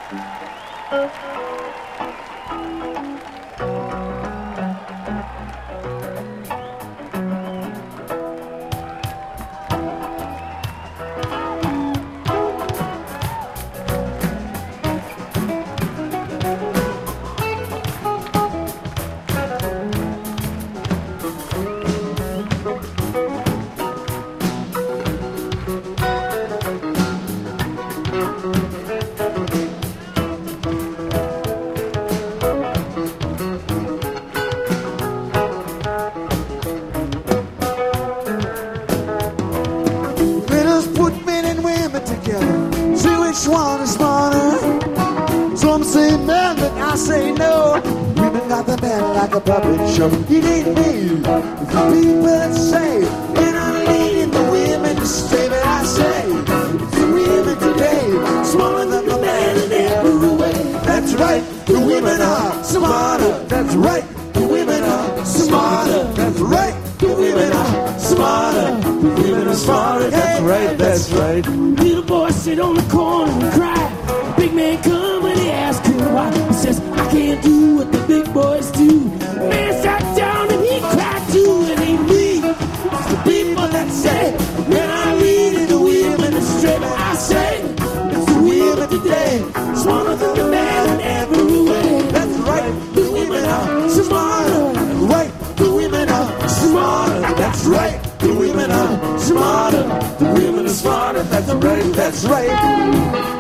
It ain't me. The people that say we're not leading the women to stay, but I say the women today smaller than the man in every way. That's right, the women are smarter. That's right, the women are smarter. That's right, the women are smarter. The women are smarter. That's right, that's right. Little boy sit on the corner and cry. Big man come and he asks him why. He says, I can't do what the big boys do. Man sat down and he cried too. It ain't me, it's the people that say we're not leading the women astray. But I say it's the women today, smarter than the man in every way. That's right, the women are smarter. That's right, the women are smarter. That's right, the women are smarter. The women are smarter. That's right, that's right.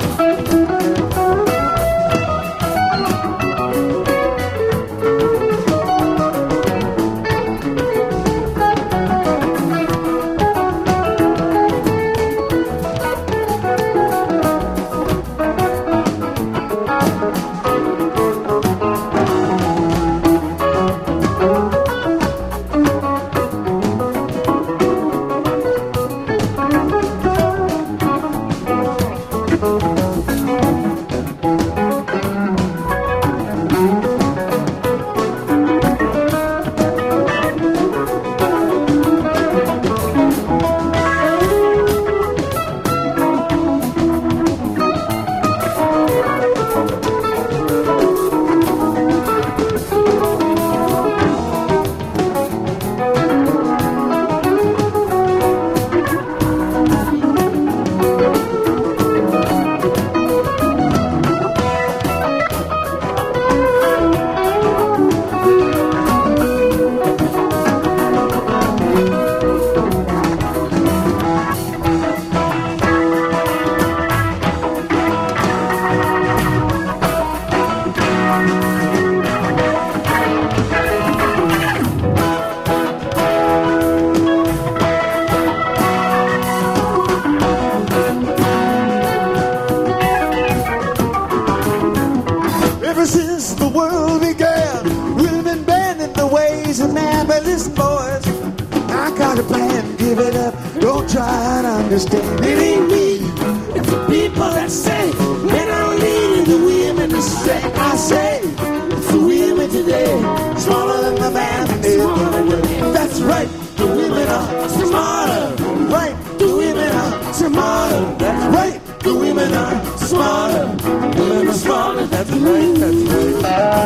Understand. It ain't me, it's the people that say men are leading the women to stay. I say it's the women today, smaller than the man in every way. That's right, the women are smarter. Right, the women are smarter. That's right, the women are smarter. The women are smarter. That's right, that's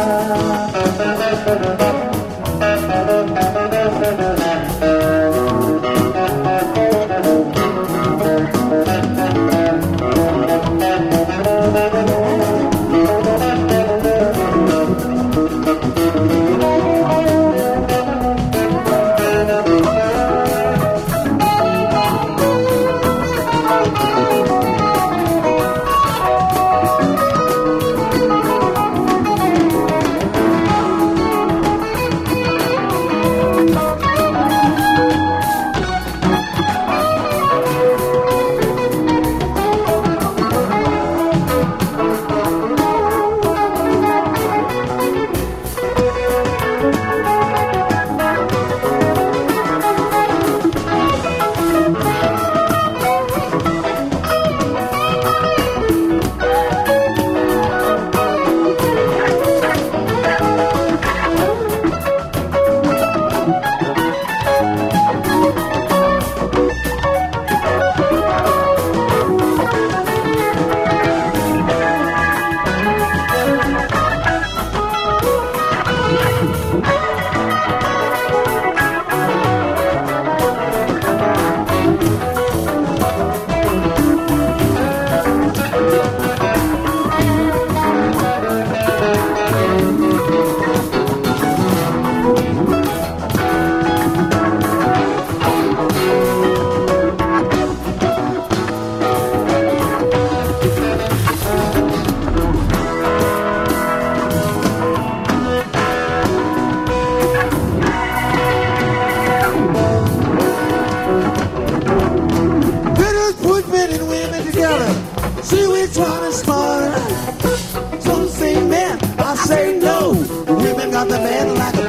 right.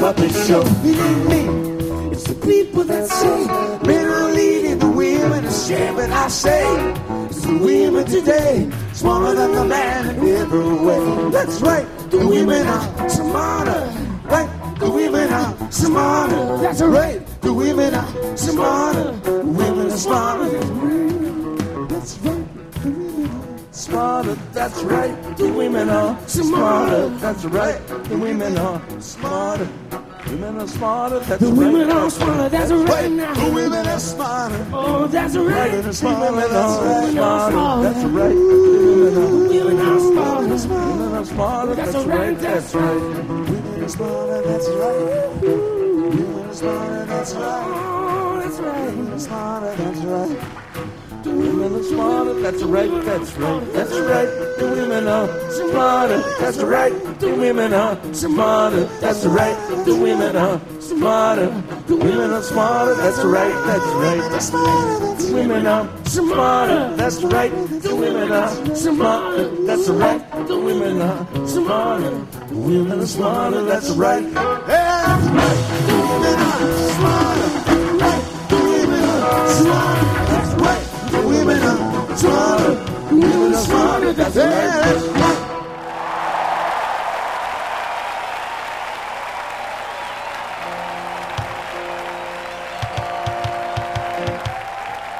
puppet show. It ain't me, it's the people that say men are leading, the women are shaming. I say it's the women today, smaller than the man in every way. That's right, the women are smarter. Right, the women are smarter. That's right, the women are smarter. The women are smarter. That's right, the women are smarter. That's right, the women are smarter. That's right, the women are smarter. Women are smarter. That's The right. women are smarter. That's right now. The women are smarter. Oh, that's right. Women are smarter. That's right. Smarter. That's right. Women are smarter. Women are smarter. That's That's right. right. That's right. Women are smarter. That's right. Women are smarter. That's right. Oh, that's right. Women are smarter. That's right. The women are smarter. That's right. That's right. That's right. The women are smarter. That's right. The women are smarter. That's right. The women are smarter. The women are smarter. That's right. That's right. The women are smarter. That's right. The women are smarter. That's right. The women are smarter. The women are smarter. That's right. That's right. The women are smarter. Right. The women are smarter. That's right. The women are smarter. The women are smarter. That's right.